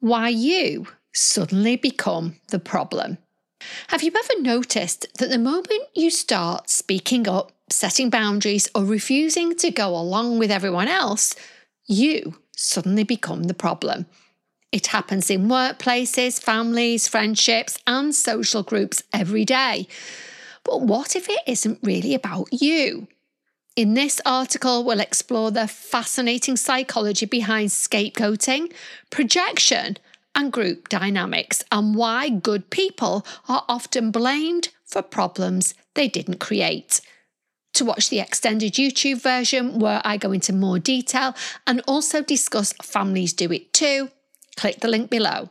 Why you suddenly become the problem. Have you ever noticed that the moment you start speaking up, setting boundaries, or refusing to go along with everyone else, you suddenly become the problem? It happens in workplaces, families, friendships, and social groups every day. But what if it isn't really about you? In this article, we'll explore the fascinating psychology behind scapegoating, projection, and group dynamics, and why good people are often blamed for problems they didn't create. To watch the extended YouTube version where I go into more detail and also discuss Families Do It Too, click the link below.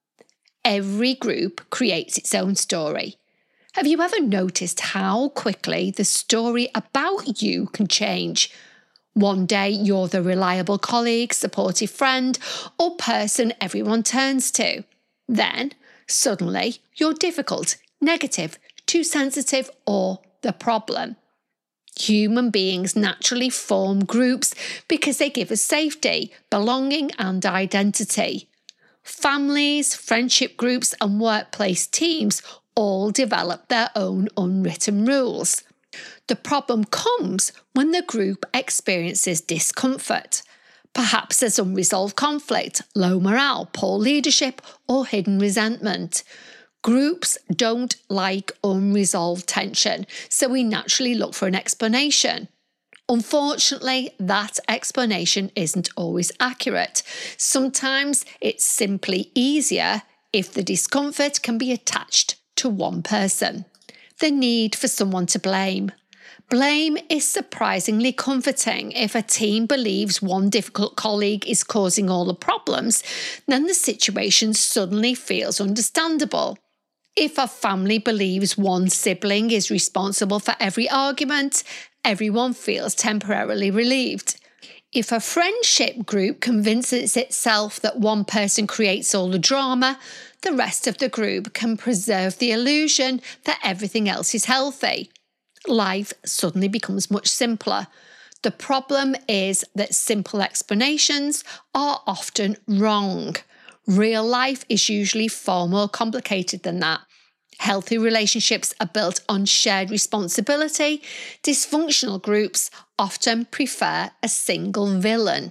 Every group creates its own story. Have you ever noticed how quickly the story about you can change? One day you're the reliable colleague, supportive friend, or person everyone turns to. Then, suddenly, you're difficult, negative, too sensitive, or the problem. Human beings naturally form groups because they give us safety, belonging, and identity. Families, friendship groups, and workplace teams all develop their own unwritten rules. The problem comes when the group experiences discomfort. Perhaps there's unresolved conflict, low morale, poor leadership, or hidden resentment. Groups don't like unresolved tension, so we naturally look for an explanation. Unfortunately, that explanation isn't always accurate. Sometimes it's simply easier if the discomfort can be attached to one person. The need for someone to blame. Blame is surprisingly comforting. If a team believes one difficult colleague is causing all the problems, then the situation suddenly feels understandable. If a family believes one sibling is responsible for every argument, everyone feels temporarily relieved. If a friendship group convinces itself that one person creates all the drama, the rest of the group can preserve the illusion that everything else is healthy. Life suddenly becomes much simpler. The problem is that simple explanations are often wrong. Real life is usually far more complicated than that. Healthy relationships are built on shared responsibility. Dysfunctional groups often prefer a single villain.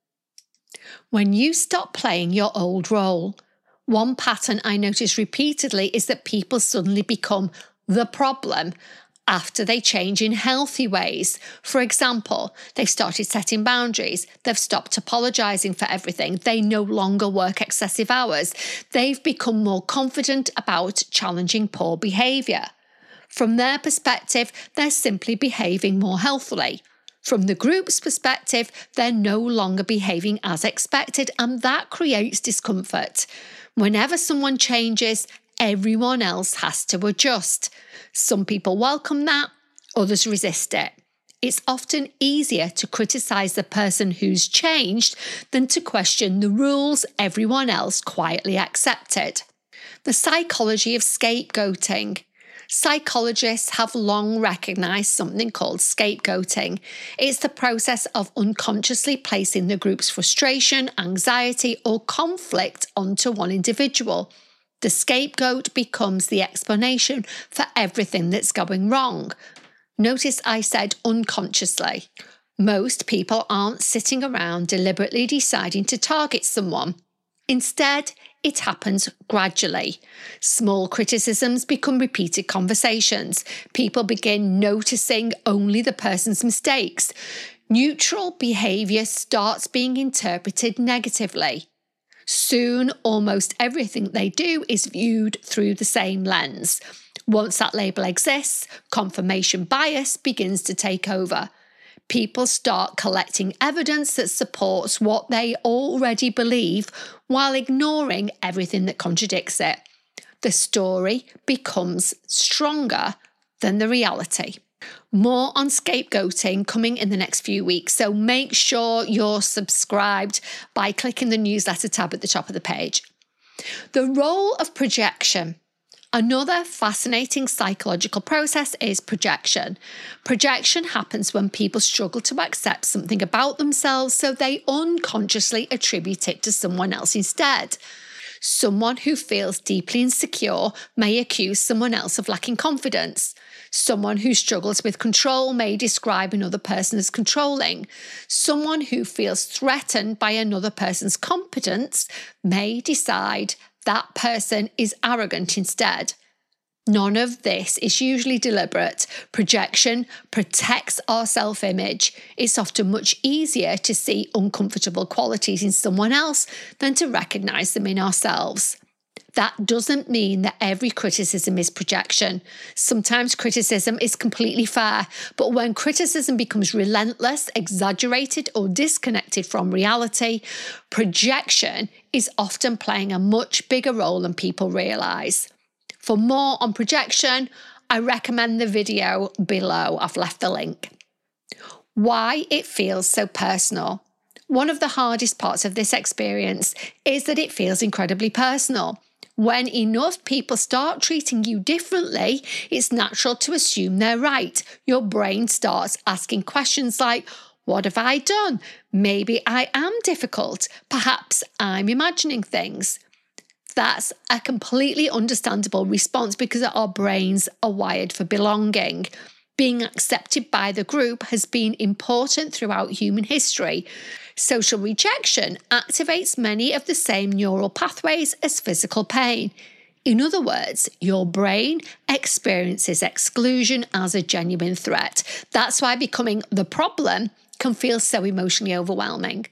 When you stop playing your old role, one pattern I notice repeatedly is that people suddenly become the problem after they change in healthy ways. For example, they've started setting boundaries, they've stopped apologising for everything, they no longer work excessive hours, they've become more confident about challenging poor behaviour. From their perspective, they're simply behaving more healthily. From the group's perspective, they're no longer behaving as expected, and that creates discomfort. Whenever someone changes, everyone else has to adjust. Some people welcome that, others resist it. It's often easier to criticise the person who's changed than to question the rules everyone else quietly accepted. The psychology of scapegoating. Psychologists have long recognised something called scapegoating. It's the process of unconsciously placing the group's frustration, anxiety, or conflict onto one individual. The scapegoat becomes the explanation for everything that's going wrong. Notice I said unconsciously. Most people aren't sitting around deliberately deciding to target someone. Instead, it happens gradually. Small criticisms become repeated conversations. People begin noticing only the person's mistakes. Neutral behaviour starts being interpreted negatively. Soon, almost everything they do is viewed through the same lens. Once that label exists, confirmation bias begins to take over. People start collecting evidence that supports what they already believe while ignoring everything that contradicts it. The story becomes stronger than the reality. More on scapegoating coming in the next few weeks, so make sure you're subscribed by clicking the newsletter tab at the top of the page. The role of projection. Another fascinating psychological process is projection. Projection happens when people struggle to accept something about themselves, so they unconsciously attribute it to someone else instead. Someone who feels deeply insecure may accuse someone else of lacking confidence. Someone who struggles with control may describe another person as controlling. Someone who feels threatened by another person's competence may decide that person is arrogant instead. None of this is usually deliberate. Projection protects our self-image. It's often much easier to see uncomfortable qualities in someone else than to recognise them in ourselves. That doesn't mean that every criticism is projection. Sometimes criticism is completely fair, but when criticism becomes relentless, exaggerated, or disconnected from reality, projection is often playing a much bigger role than people realise. For more on projection, I recommend the video below. I've left the link. Why it feels so personal. One of the hardest parts of this experience is that it feels incredibly personal. When enough people start treating you differently, it's natural to assume they're right. Your brain starts asking questions like, what have I done? Maybe I am difficult. Perhaps I'm imagining things. That's a completely understandable response because our brains are wired for belonging. Being accepted by the group has been important throughout human history. Social rejection activates many of the same neural pathways as physical pain. In other words, your brain experiences exclusion as a genuine threat. That's why becoming the problem can feel so emotionally overwhelming.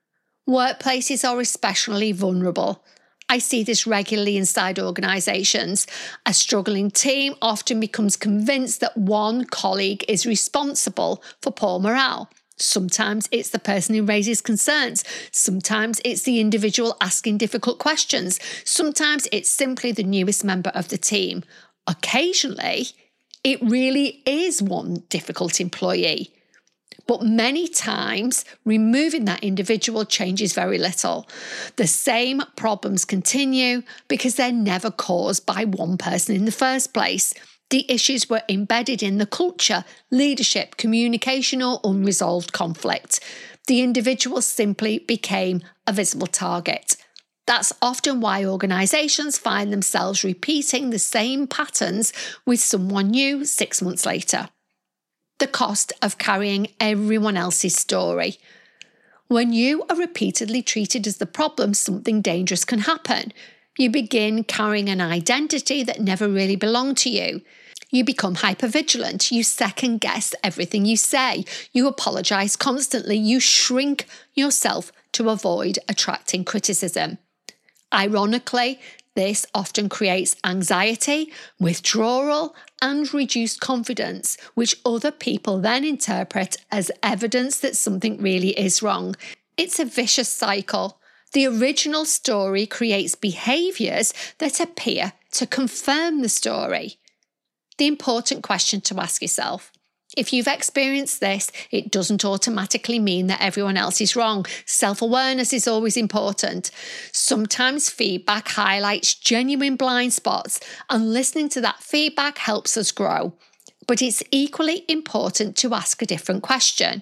Workplaces are especially vulnerable. I see this regularly inside organisations. A struggling team often becomes convinced that one colleague is responsible for poor morale. Sometimes it's the person who raises concerns. Sometimes it's the individual asking difficult questions. Sometimes it's simply the newest member of the team. Occasionally, it really is one difficult employee. But many times, removing that individual changes very little. The same problems continue because they're never caused by one person in the first place. The issues were embedded in the culture, leadership, communication, or unresolved conflict. The individual simply became a visible target. That's often why organisations find themselves repeating the same patterns with someone new 6 months later. The cost of carrying everyone else's story. When you are repeatedly treated as the problem, something dangerous can happen. You begin carrying an identity that never really belonged to you. You become hypervigilant. You second guess everything you say. You apologise constantly. You shrink yourself to avoid attracting criticism. Ironically, this often creates anxiety, withdrawal, and reduced confidence, which other people then interpret as evidence that something really is wrong. It's a vicious cycle. The original story creates behaviours that appear to confirm the story. The important question to ask yourself: if you've experienced this, it doesn't automatically mean that everyone else is wrong. Self-awareness is always important. Sometimes feedback highlights genuine blind spots, and listening to that feedback helps us grow. But it's equally important to ask a different question.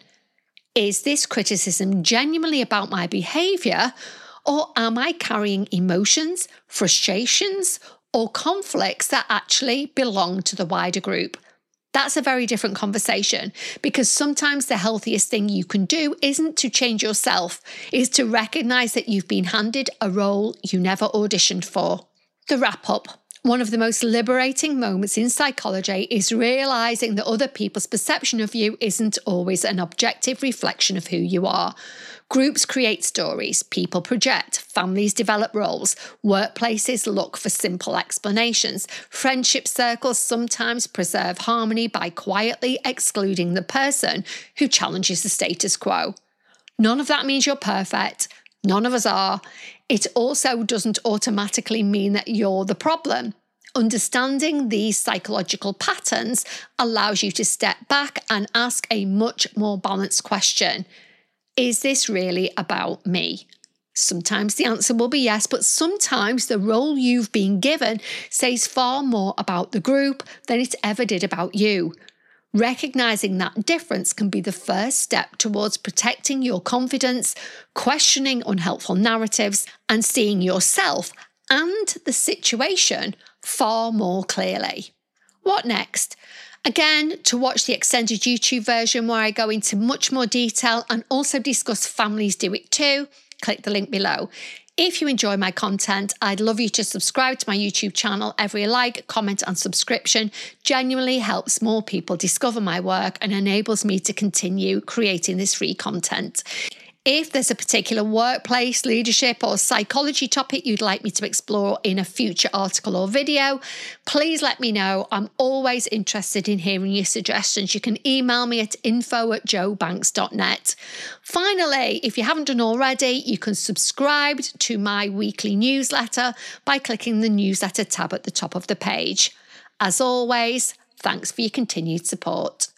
Is this criticism genuinely about my behaviour, or am I carrying emotions, frustrations, or conflicts that actually belong to the wider group? That's a very different conversation, because sometimes the healthiest thing you can do isn't to change yourself, it's to recognise that you've been handed a role you never auditioned for. The wrap up. One of the most liberating moments in psychology is realising that other people's perception of you isn't always an objective reflection of who you are. Groups create stories, people project, families develop roles, workplaces look for simple explanations, friendship circles sometimes preserve harmony by quietly excluding the person who challenges the status quo. None of that means you're perfect. None of us are. It also doesn't automatically mean that you're the problem. Understanding these psychological patterns allows you to step back and ask a much more balanced question. Is this really about me? Sometimes the answer will be yes, but sometimes the role you've been given says far more about the group than it ever did about you. Recognizing that difference can be the first step towards protecting your confidence, questioning unhelpful narratives, and seeing yourself and the situation far more clearly. What next? Again, to watch the extended YouTube version where I go into much more detail and also discuss Families Do It Too, click the link below. If you enjoy my content, I'd love you to subscribe to my YouTube channel. Every like, comment and subscription genuinely helps more people discover my work and enables me to continue creating this free content. If there's a particular workplace, leadership or psychology topic you'd like me to explore in a future article or video, please let me know. I'm always interested in hearing your suggestions. You can email me at info@jobanks.net. Finally, if you haven't done already, you can subscribe to my weekly newsletter by clicking the newsletter tab at the top of the page. As always, thanks for your continued support.